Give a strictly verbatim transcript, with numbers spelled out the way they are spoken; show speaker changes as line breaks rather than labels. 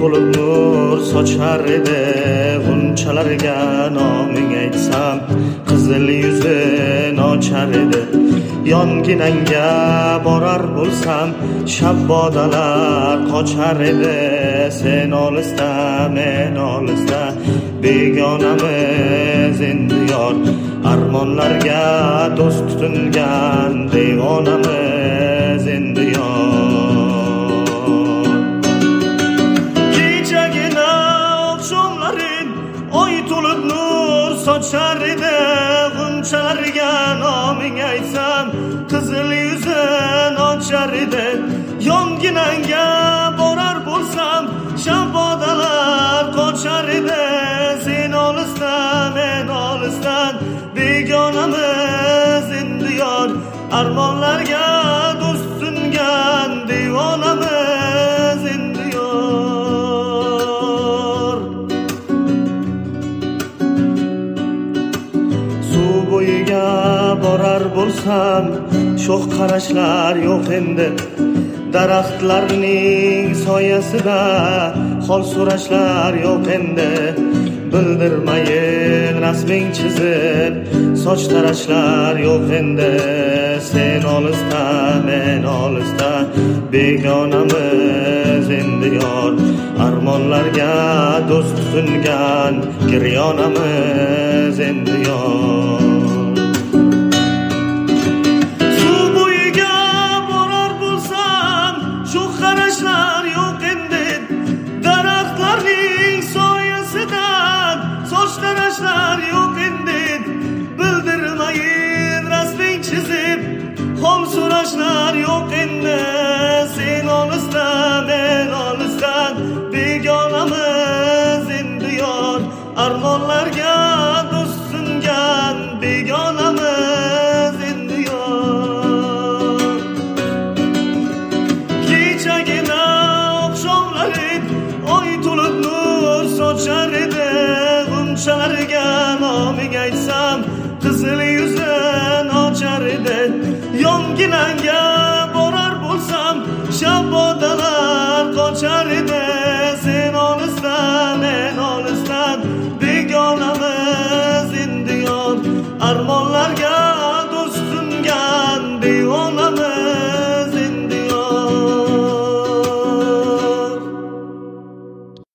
to'lib nur sochar edi. G'unchalarga noming aytsam qizil yuzin ochar edi. Yonginangga borar bo'lsam shabbodalar qochar edi. Sen olisda men olisda begonamiz endi yor. Armonlarga do'st tutingan devonamiz endi yor. Kechagina oqshomlarin oy to'lib nur sochar edi. G'unchalarga noming aytsam qizil yuzin ochar edi. Yonginangga borar bo'lsam shabbodalar qochar edi. Sen olisda men olisdan begonamiz endi yor. Armonlarga do'st tutingan devonamiz endi yor. Suv bo'yiga borar bo'lsam sho'x qarashlar yo'q endi. Daraxtlarning soyasida hol so'rashlar yo'q endi. Bildirmayin rasming chizib soch tarashlar yo'q endi. Sen olisda men olisda begonamiz endi yor. Armonlarga do'st tutingan giryonamiz endi yor. Tarashlar yo'q endi. Bildirmayin rasming chizib hol so'rashlar yo'q endi. Sen olisda men olisdan begonamiz endi yor. Armonlarga do'st tutingan begonamiz endi yor. Kechagina oqshomlarin oy to'lib nur sochar edi. G'unchalarga noming aytsam qizil yuzin ochar edi. Yongina